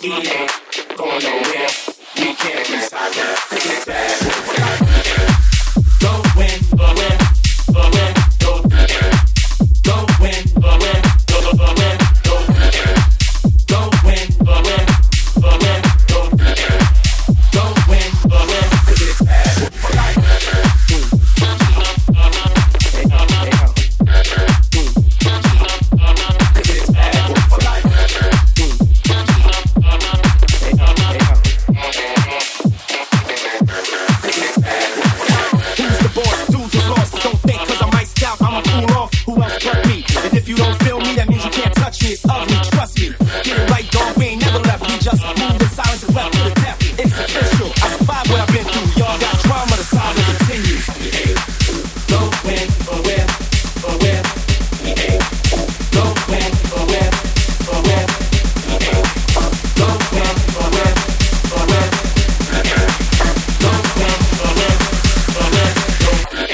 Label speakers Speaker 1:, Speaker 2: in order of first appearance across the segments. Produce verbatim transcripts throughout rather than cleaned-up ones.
Speaker 1: He ain't going nowhere. We can't be silent, 'cause it's bad. Go win, go win, go win, go win. Go win, go win, go go go win, go win. Go win, go win, go win, go win. Go win, go win, 'cause it's bad for life.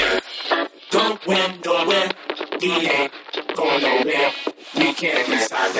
Speaker 1: He ain't going nowhere. We can't be silent.